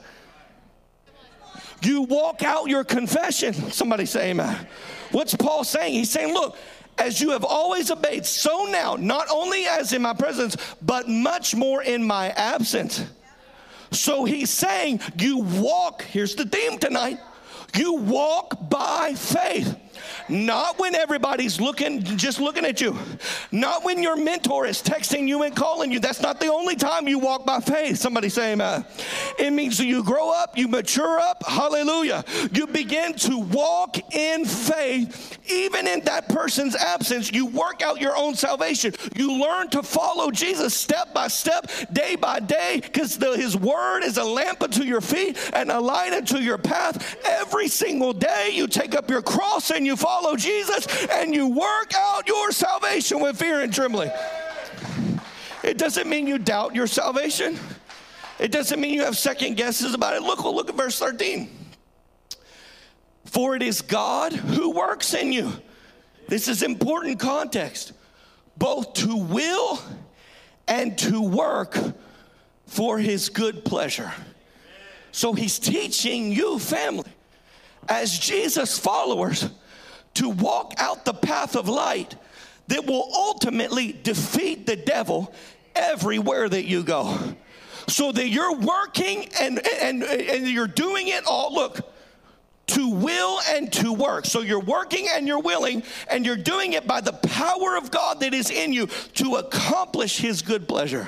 You walk out your confession. Somebody say amen. What's Paul saying? He's saying, look, as you have always obeyed, so now, not only as in my presence, but much more in my absence. So he's saying you walk, here's the theme tonight, you walk by faith. Not when everybody's looking, just looking at you. Not when your mentor is texting you and calling you. That's not the only time you walk by faith. Somebody say amen. It means that you grow up, you mature up. Hallelujah. You begin to walk in faith. Even in that person's absence, you work out your own salvation. You learn to follow Jesus step by step, day by day, because his word is a lamp unto your feet and a light unto your path. Every single day you take up your cross and you follow Jesus and you work out your salvation with fear and trembling. It doesn't mean you doubt your salvation. It doesn't mean you have second guesses about it. Look, look at verse thirteen. For it is God who works in you. This is important context. Both to will and to work for his good pleasure. So he's teaching you, family, as Jesus followers, to walk out the path of light that will ultimately defeat the devil everywhere that you go. So that you're working and, and, and you're doing it all, look, to will and to work. So you're working and you're willing and you're doing it by the power of God that is in you to accomplish his good pleasure.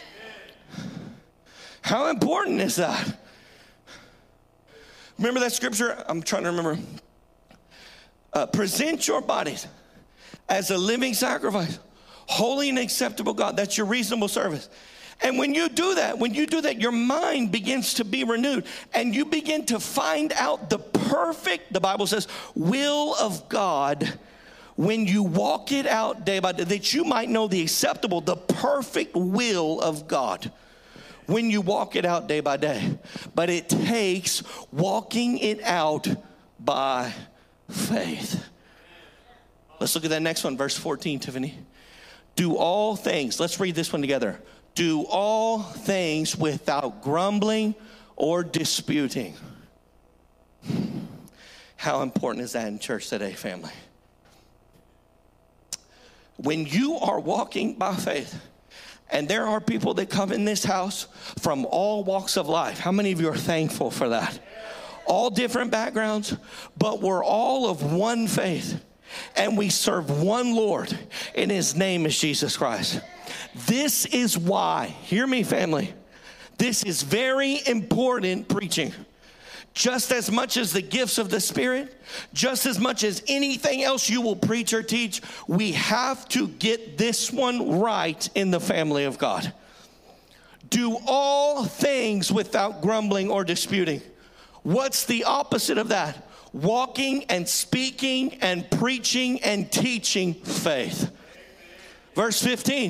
How important is that? Remember that scripture? I'm trying to remember. Uh, present your bodies as a living sacrifice, holy and acceptable God. That's your reasonable service. And when you do that, when you do that, your mind begins to be renewed and you begin to find out the perfect, the Bible says, will of God when you walk it out day by day, that you might know the acceptable, the perfect will of God when you walk it out day by day. But it takes walking it out by faith. Let's look at that next one, verse fourteen, Tiffany. Do all things, let's read this one together. Do all things without grumbling or disputing. How important is that in church today, family? When you are walking by faith, and there are people that come in this house from all walks of life. How many of you are thankful for that? All different backgrounds, but we're all of one faith. And we serve one Lord, and his name is Jesus Christ. This is why, hear me, family, this is very important preaching. Just as much as the gifts of the Spirit, just as much as anything else you will preach or teach, we have to get this one right in the family of God. Do all things without grumbling or disputing. What's the opposite of that? Walking and speaking and preaching and teaching faith. Verse fifteen.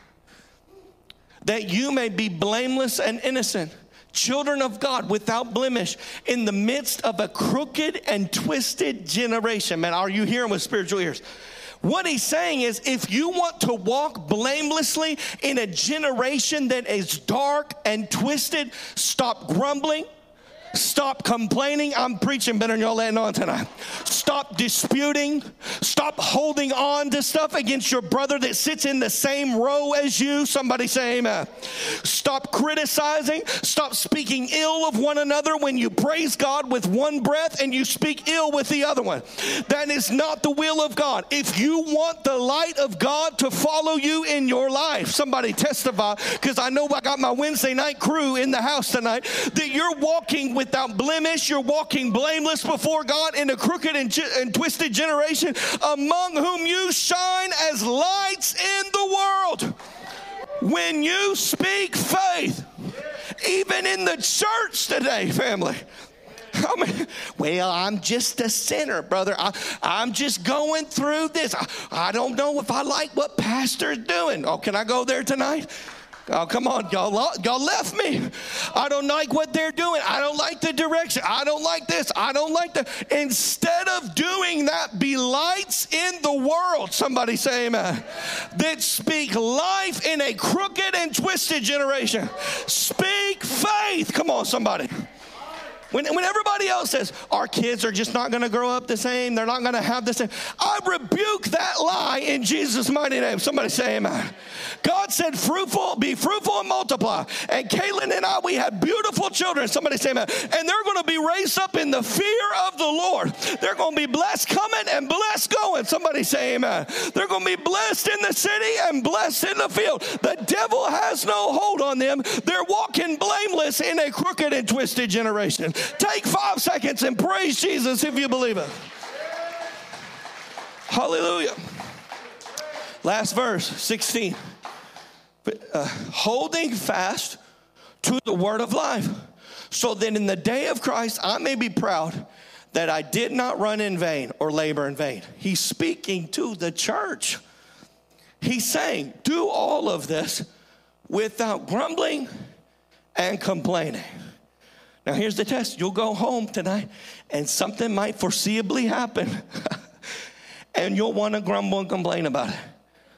That you may be blameless and innocent, children of God without blemish, in the midst of a crooked and twisted generation. Man, are you hearing with spiritual ears? What he's saying is, if you want to walk blamelessly in a generation that is dark and twisted, stop grumbling. Stop complaining. I'm preaching better than y'all letting on tonight. Stop disputing. Stop holding on to stuff against your brother that sits in the same row as you. Somebody say amen. Stop criticizing. Stop speaking ill of one another when you praise God with one breath and you speak ill with the other one. That is not the will of God. If you want the light of God to follow you in your life, somebody testify, because I know I got my Wednesday night crew in the house tonight, that you're walking with without blemish, you're walking blameless before God in a crooked and, and twisted generation, among whom you shine as lights in the world. When you speak faith, even in the church today, family, I mean, well, I'm just a sinner, brother. I, I'm just going through this. I, I don't know if I like what pastor's doing. Oh, can I go there tonight? Oh, come on, y'all, y'all left me. I don't like what they're doing. I don't like the direction. I don't like this. I don't like that. Instead of doing that, be lights in the world. Somebody say amen. That speak life in a crooked and twisted generation. Speak faith. Come on, somebody. When, when everybody else says, our kids are just not going to grow up the same, they're not going to have the same, I rebuke that lie in Jesus' mighty name. Somebody say amen. God said, fruitful, be fruitful and multiply. And Caitlin and I, we had beautiful children. Somebody say amen. And they're going to be raised up in the fear of the Lord. They're going to be blessed coming and blessed going. Somebody say amen. They're going to be blessed in the city and blessed in the field. The devil has no hold on them. They're walking blameless in a crooked and twisted generation. Take five seconds and praise Jesus if you believe it. Hallelujah. Last verse, sixteen. Uh, holding fast to the word of life, so that in the day of Christ I may be proud that I did not run in vain or labor in vain. He's speaking to the church. He's saying, do all of this without grumbling and complaining. Now, here's the test. You'll go home tonight, and something might foreseeably happen, and you'll want to grumble and complain about it.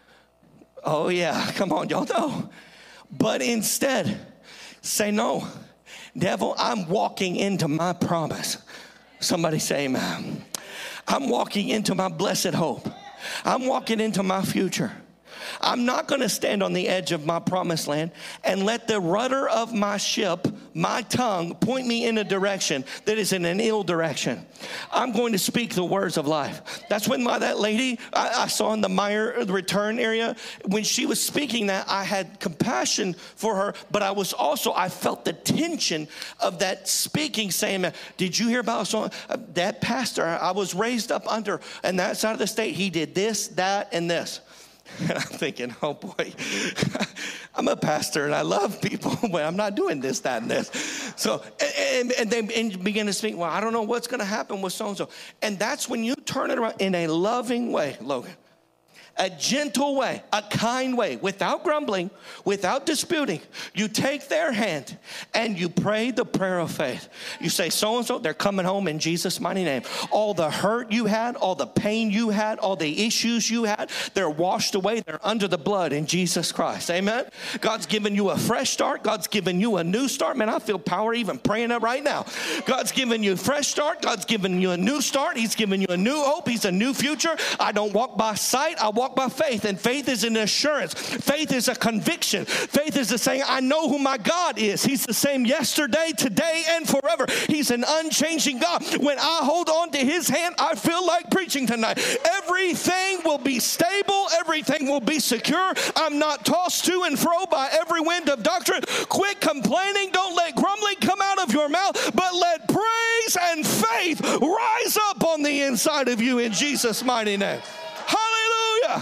Oh, yeah. Come on, y'all know. But instead, say, no, devil, I'm walking into my promise. Somebody say amen. I'm walking into my blessed hope. I'm walking into my future. I'm not going to stand on the edge of my promised land and let the rudder of my ship, my tongue, point me in a direction that is in an ill direction. I'm going to speak the words of life. That's when my, that lady I, I saw in the Meyer return area, when she was speaking that, I had compassion for her, but I was also, I felt the tension of that speaking, saying, did you hear about so, uh, that pastor I was raised up under, and that side of the state, he did this, that, and this. And I'm thinking, oh boy, I'm a pastor and I love people, but I'm not doing this, that, and this. So, and, and they begin to speak, well, I don't know what's going to happen with so-and-so. And that's when you turn it around in a loving way, Logan. A gentle way, a kind way, without grumbling, without disputing. You take their hand and you pray the prayer of faith. You say, so-and-so, they're coming home in Jesus' mighty name. All the hurt you had, all the pain you had, all the issues you had, they're washed away. They're under the blood in Jesus Christ. Amen? God's given you a fresh start. God's given you a new start. Man, I feel power even praying it right now. God's given you a fresh start. God's given you a new start. He's given you a new hope. He's a new future. I don't walk by sight. I walk by faith, and faith is an assurance. Faith is a conviction. Faith is the saying, I know who my God is. He's the same yesterday, today, and forever. He's an unchanging God. When I hold on to his hand, I feel like preaching tonight. Everything will be stable. Everything will be secure. I'm not tossed to and fro by every wind of doctrine. Quit complaining. Don't let grumbling come out of your mouth, but let praise and faith rise up on the inside of you in Jesus' mighty name. Hallelujah.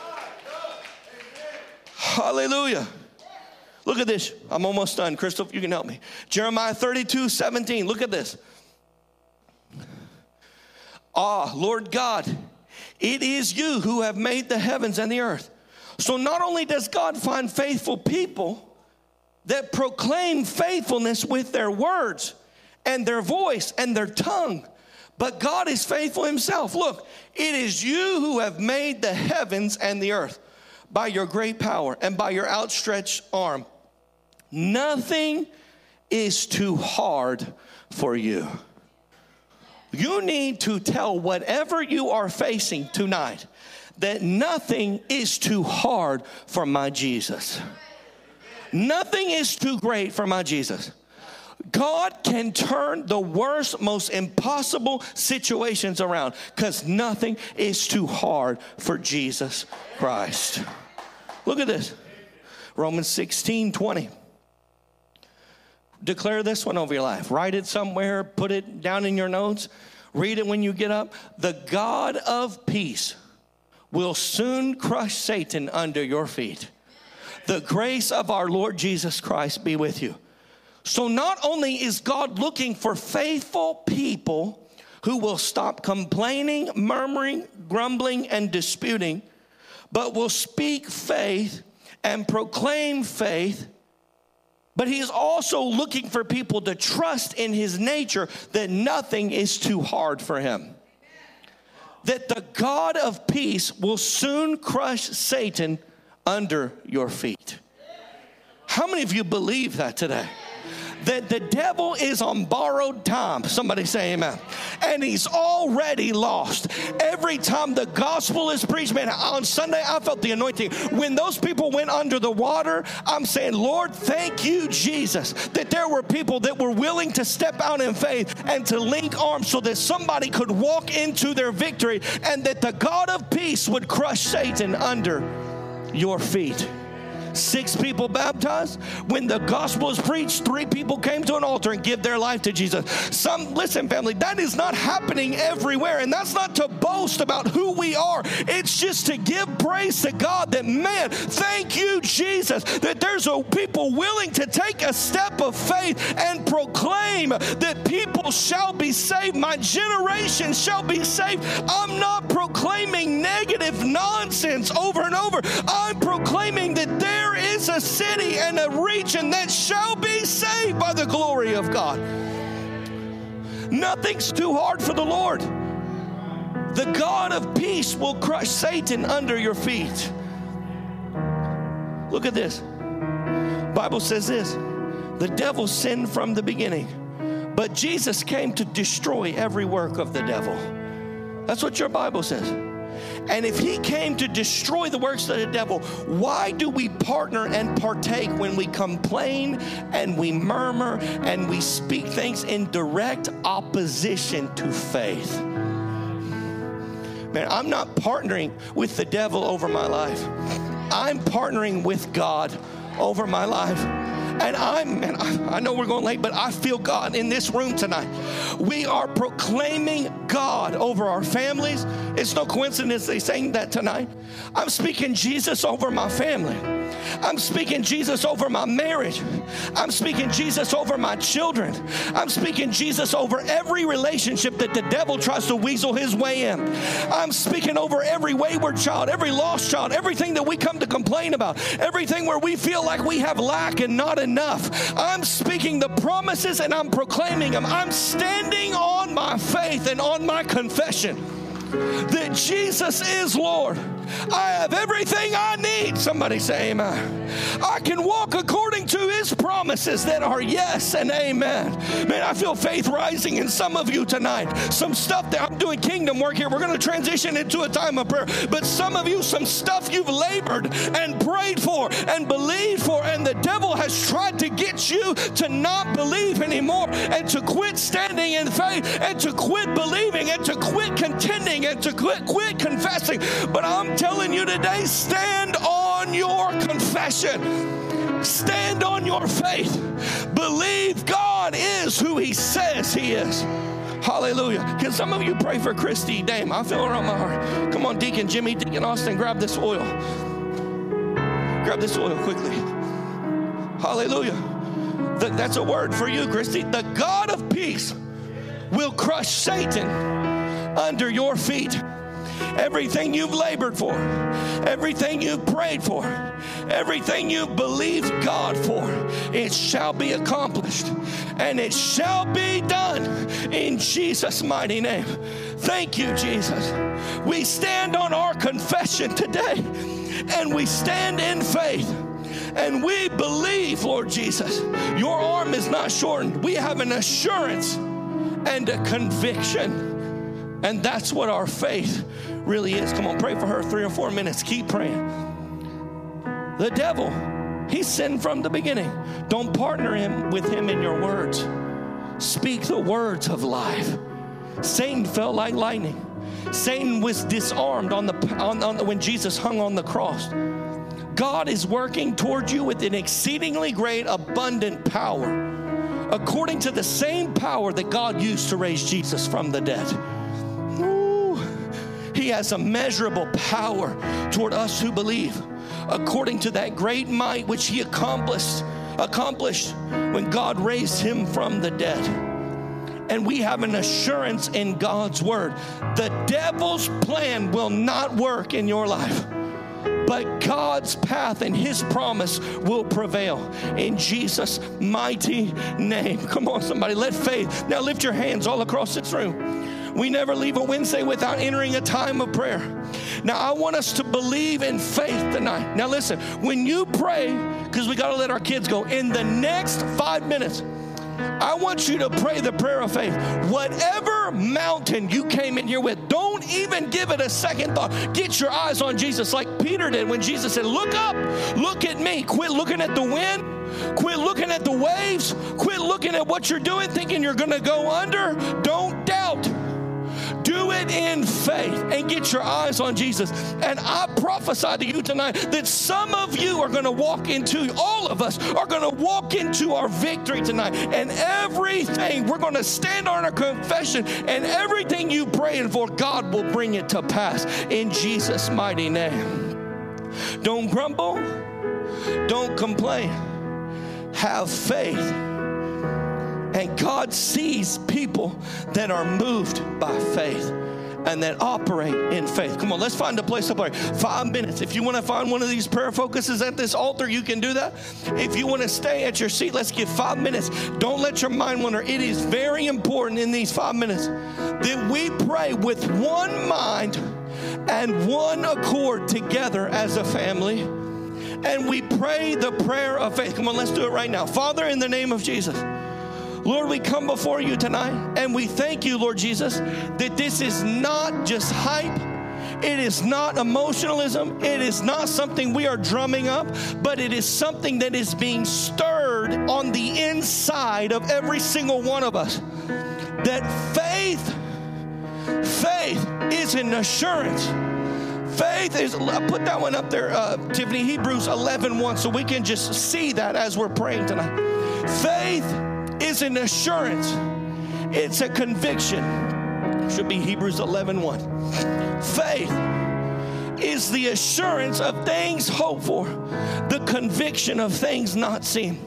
Hallelujah. Look at this. I'm almost done. Crystal, you can help me. Jeremiah thirty-two seventeen. Look at this. Ah, Lord God, it is you who have made the heavens and the earth. So not only does God find faithful people that proclaim faithfulness with their words and their voice and their tongue, but God is faithful himself. Look, it is you who have made the heavens and the earth by your great power and by your outstretched arm. Nothing is too hard for you. You need to tell whatever you are facing tonight that nothing is too hard for my Jesus. Nothing is too great for my Jesus. God can turn the worst, most impossible situations around because nothing is too hard for Jesus Christ. Look at this. Romans sixteen twenty. Declare this one over your life. Write it somewhere. Put it down in your notes. Read it when you get up. The God of peace will soon crush Satan under your feet. The grace of our Lord Jesus Christ be with you. So not only is God looking for faithful people who will stop complaining, murmuring, grumbling, and disputing, but will speak faith and proclaim faith, but he's also looking for people to trust in his nature that nothing is too hard for him. That the God of peace will soon crush Satan under your feet. How many of you believe that today? That the devil is on borrowed time. Somebody say amen. And he's already lost. Every time the gospel is preached, man, on Sunday I felt the anointing. When those people went under the water, I'm saying, Lord, thank you, Jesus, that there were people that were willing to step out in faith and to link arms so that somebody could walk into their victory, and that the God of peace would crush Satan under your feet. Six people baptized. When the gospel is preached, three people came to an altar and give their life to Jesus. Some, listen, family, that is not happening everywhere. And that's not to boast about who we are. It's just to give praise to God that, man, thank you, Jesus, that there's a people willing to take a step of faith and proclaim that people shall be saved. My generation shall be saved. I'm not proclaiming negative nonsense over and over. I'm proclaiming that there There is a city and a region that shall be saved by the glory of God. Nothing's too hard for the Lord. The God of peace will crush Satan under your feet. Look at this. Bible says this: the devil sinned from the beginning, but Jesus came to destroy every work of the devil. That's what your Bible says. And if he came to destroy the works of the devil, why do we partner and partake when we complain and we murmur and we speak things in direct opposition to faith? Man, I'm not partnering with the devil over my life. I'm partnering with God over my life. And I'm, man, I know we're going late, but I feel God in this room tonight. We are proclaiming God over our families. It's no coincidence they sang that tonight. I'm speaking Jesus over my family. I'm speaking Jesus over my marriage. I'm speaking Jesus over my children. I'm speaking Jesus over every relationship that the devil tries to weasel his way in. I'm speaking over every wayward child, every lost child, everything that we come to complain about, everything where we feel like we have lack and not enough. I'm speaking the promises and I'm proclaiming them. I'm standing on my faith and on my confession that Jesus is Lord. I have everything I need. Somebody say amen. I can walk according to his promises that are yes and amen. Man, I feel faith rising in some of you tonight. Some stuff that I'm doing kingdom work here. We're going to transition into a time of prayer. But some of you, some stuff you've labored and prayed for and believed for, and the devil has tried to get you to not believe anymore and to quit standing in faith and to quit believing and to quit contending and to quit, quit confessing. But I'm telling you today, stand on your confession. Stand on your faith. Believe God is who he says he is. Hallelujah. Can some of you pray for Christy Dame? I feel her on my heart. Come on, Deacon Jimmy, Deacon Austin, grab this oil. Grab this oil quickly. Hallelujah. That's a word for you, Christy. The God of peace will crush Satan under your feet. Everything you've labored for, everything you've prayed for, everything you've believed God for, it shall be accomplished and it shall be done in Jesus' mighty name. Thank you, Jesus. We stand on our confession today and we stand in faith. And we believe, Lord Jesus, your arm is not shortened. We have an assurance and a conviction. And that's what our faith really is. Come on, pray for her three or four minutes. Keep praying. The devil, he sinned from the beginning. Don't partner him with him in your words. Speak the words of life. Satan fell like lightning. Satan was disarmed on the on, on when Jesus hung on the cross. God is working toward you with an exceedingly great, abundant power, according to the same power that God used to raise Jesus from the dead. He has immeasurable power toward us who believe, according to that great might which he accomplished accomplished when God raised him from the dead. And we have an assurance in God's word. The devil's plan will not work in your life, but God's path and his promise will prevail in Jesus' mighty name. Come on, somebody, let faith. Now lift your hands all across this room. We never leave a Wednesday without entering a time of prayer. Now, I want us to believe in faith tonight. Now, listen, when you pray, because we got to let our kids go, in the next five minutes, I want you to pray the prayer of faith. Whatever mountain you came in here with, don't even give it a second thought. Get your eyes on Jesus like Peter did when Jesus said, look up, look at me. Quit looking at the wind. Quit looking at the waves. Quit looking at what you're doing, thinking you're going to go under. Don't doubt. Do it in faith and get your eyes on Jesus. And I prophesy to you tonight that some of you are going to walk into, all of us are going to walk into our victory tonight. And everything, we're going to stand on our confession, and everything you praying for, God will bring it to pass in Jesus' mighty name. Don't grumble. Don't complain. Have faith. And God sees people that are moved by faith and that operate in faith. Come on, let's find a place to pray. Five minutes. If you want to find one of these prayer focuses at this altar, you can do that. If you want to stay at your seat, let's give five minutes. Don't let your mind wander. It is very important in these five minutes that we pray with one mind and one accord together as a family. And we pray the prayer of faith. Come on, let's do it right now. Father, in the name of Jesus, Lord, we come before you tonight, and we thank you, Lord Jesus, that this is not just hype. It is not emotionalism. It is not something we are drumming up, but it is something that is being stirred on the inside of every single one of us. That faith, faith is an assurance. Faith is, put that one up there, uh, Tiffany, Hebrews eleven one, so we can just see that as we're praying tonight. Faith is an assurance. It's a conviction. Should be Hebrews eleven one. Faith is the assurance of things hoped for, the conviction of things not seen.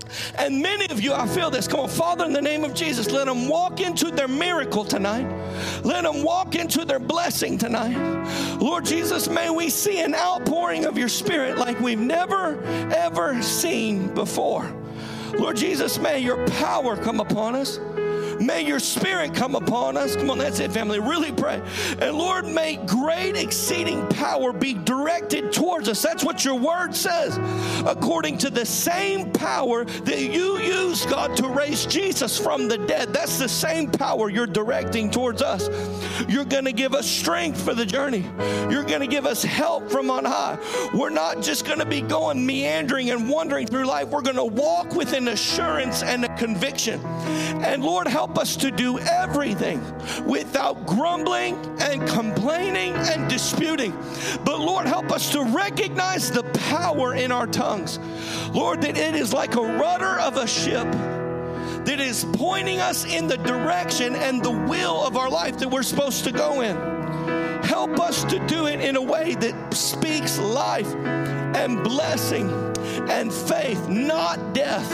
And many of you, I feel this. Come on, Father, in the name of Jesus, let them walk into their miracle tonight. Let them walk into their blessing tonight. Lord Jesus, may we see an outpouring of your Spirit like we've never, ever seen before. Lord Jesus, may your power come upon us. May your Spirit come upon us. Come on, that's it, family. Really pray. And Lord, may great exceeding power be directed towards us. That's what your word says. According to the same power that you used, God, to raise Jesus from the dead. That's the same power you're directing towards us. You're going to give us strength for the journey. You're going to give us help from on high. We're not just going to be going meandering and wandering through life. We're going to walk with an assurance and a conviction. And Lord, help us to do everything without grumbling and complaining and disputing. But Lord, help us to recognize the power in our tongues. Lord, that it is like a rudder of a ship that is pointing us in the direction and the will of our life that we're supposed to go in. Help us to do it in a way that speaks life and blessing and faith, not death.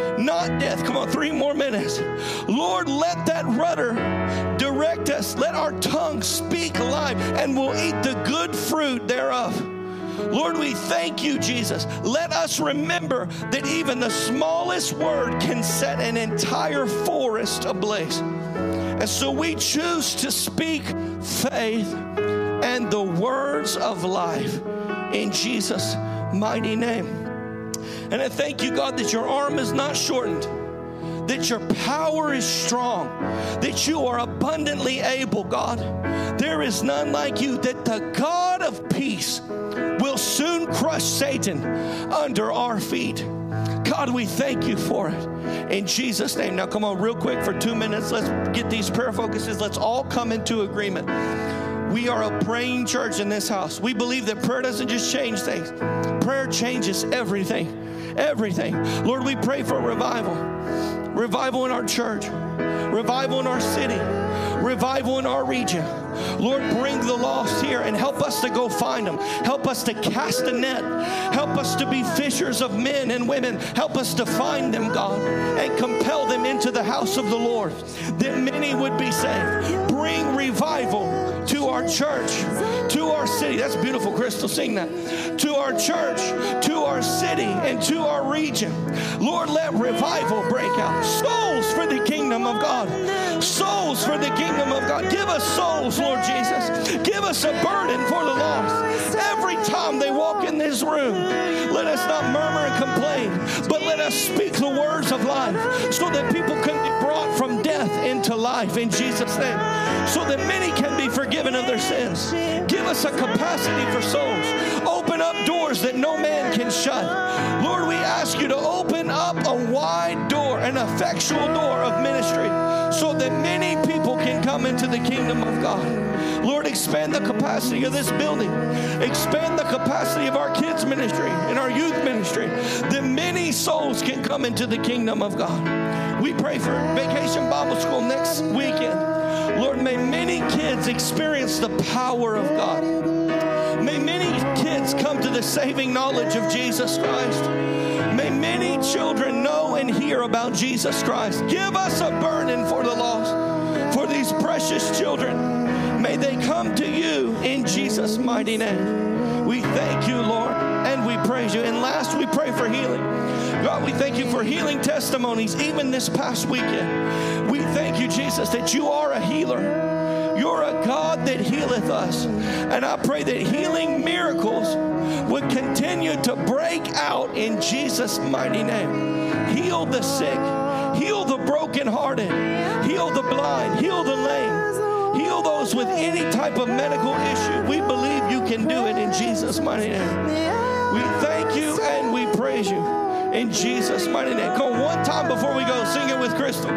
Not death. Come on, three more minutes. Lord, let that rudder direct us. Let our tongue speak life, and we'll eat the good fruit thereof. Lord, we thank you, Jesus. Let us remember that even the smallest word can set an entire forest ablaze. And so we choose to speak faith and the words of life in Jesus' mighty name. And I thank you, God, that your arm is not shortened, that your power is strong, that you are abundantly able, God. There is none like you, that the God of peace will soon crush Satan under our feet. God, we thank you for it in Jesus' name. Now, come on, real quick for two minutes. Let's get these prayer focuses. Let's all come into agreement. We are a praying church in this house. We believe that prayer doesn't just change things. Prayer changes everything. Everything. Lord, we pray for revival. Revival in our church. Revival in our city. Revival in our region. Lord, bring the lost here and help us to go find them. Help us to cast a net. Help us to be fishers of men and women. Help us to find them, God, and compel them into the house of the Lord, that many would be saved. Bring revival to our church, to our city. That's beautiful, Crystal. Sing that. To our church, to our city, and to our region. Lord, let revival break out. Souls for the kingdom of God. Souls for the kingdom of God. Give us souls, Lord Jesus. Give us a burden for the lost. Every time they walk in this room, let us not murmur and complain, but let us speak the words of life so that people can be brought from death into life in Jesus' name, so that many can be forgiven of their sins. Give us a capacity for souls. Open up doors that no man can shut. Lord, we ask you to open up a wide door, an effectual door of ministry, so that many people can come into the kingdom of God. Lord, expand the capacity of this building. Expand the capacity of our kids' ministry and our youth ministry, that many souls can come into the kingdom of God. We pray for Vacation Bible School next weekend. Lord, may many kids experience the power of God. May many kids come to the saving knowledge of Jesus Christ. May many children know and hear about Jesus Christ. Give us a burden for the lost, for these precious children. May they come to you in Jesus' mighty name. We thank you, Lord, and we praise you. And last, we pray for healing. God, we thank you for healing testimonies even this past weekend. We thank you, Jesus, that you are a healer. You're a God that healeth us. And I pray that healing miracles would continue to break out in Jesus' mighty name. Heal the sick. Heal the brokenhearted. Heal the blind. Heal the lame. Heal those with any type of medical issue. We believe you can do it in Jesus' mighty name. We thank you and we praise you in Jesus' mighty name. Come on, one time before we go, sing it with Crystal.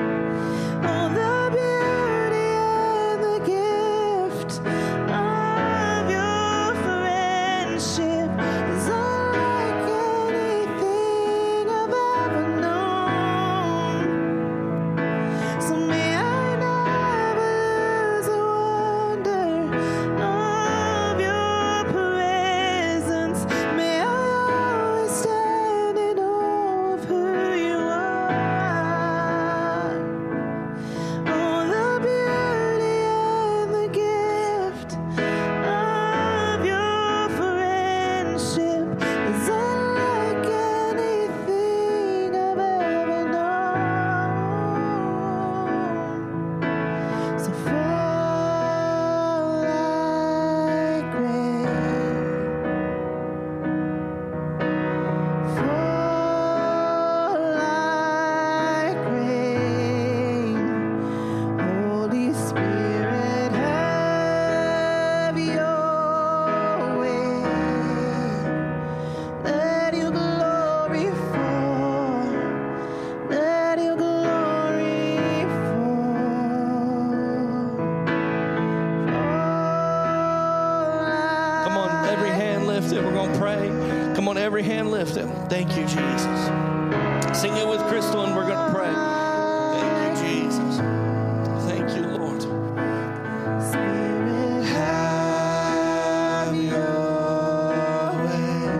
Every hand lifted. Thank you, Jesus. Sing it with Crystal and we're going to pray. Thank you, Jesus. Thank you, Lord. Spirit, have your way.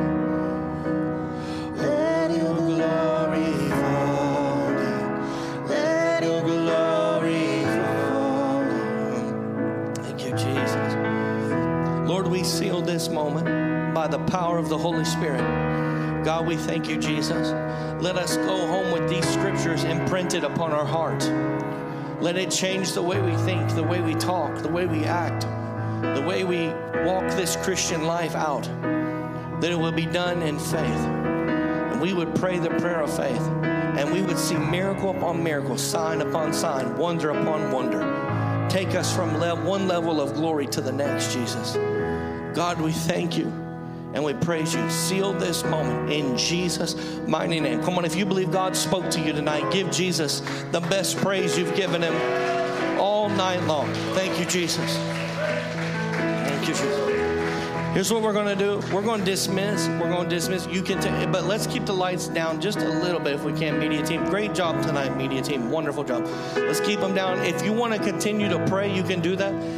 Let your glory fall down. Let your glory fall down. Thank you, Jesus. Lord, we seal this moment by the power of the Holy Spirit. God, we thank you, Jesus. Let us go home with these scriptures imprinted upon our hearts. Let it change the way we think, the way we talk, the way we act, the way we walk this Christian life out, that it will be done in faith. And we would pray the prayer of faith, and we would see miracle upon miracle, sign upon sign, wonder upon wonder. Take us from level, one level of glory to the next, Jesus. God, we thank you. And we praise you. Seal this moment in Jesus' mighty name. Come on, if you believe God spoke to you tonight, give Jesus the best praise you've given him all night long. Thank you, Jesus. Thank you, Jesus. Here's what we're going to do. We're going to dismiss. We're going to dismiss. You can, t- but let's keep the lights down just a little bit if we can, media team. Great job tonight, media team. Wonderful job. Let's keep them down. If you want to continue to pray, you can do that.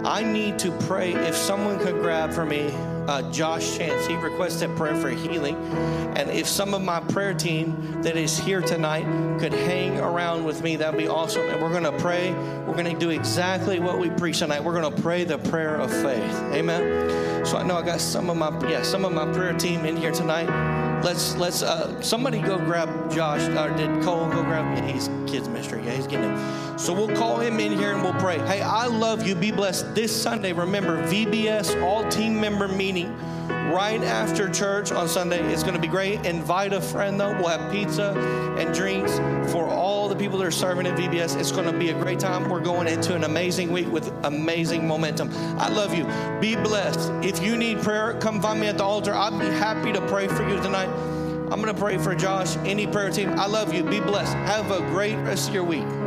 I need to pray. If someone could grab for me uh, Josh Chance, he requested prayer for healing. And if some of my prayer team that is here tonight could hang around with me, that'd be awesome. And we're going to pray. We're going to do exactly what we preach tonight. We're going to pray the prayer of faith. Amen. So I know I got some of my yeah some of my prayer team in here tonight. Let's let's uh, somebody go grab Josh, or did Cole go grab? Yeah, he's kids ministry. Yeah, he's getting him. So we'll call him in here and we'll pray. Hey, I love you. Be blessed. This Sunday, remember V B S all team member meeting right after church on Sunday. It's going to be great. Invite a friend though. We'll have pizza and drinks for all the people that are serving at V B S. It's going to be a great time. We're going into an amazing week with amazing momentum. I love you. Be blessed. If you need prayer, come find me at the altar. I'd be happy to pray for you tonight. I'm going to pray for Josh, any prayer team. I love you. Be blessed. Have a great rest of your week.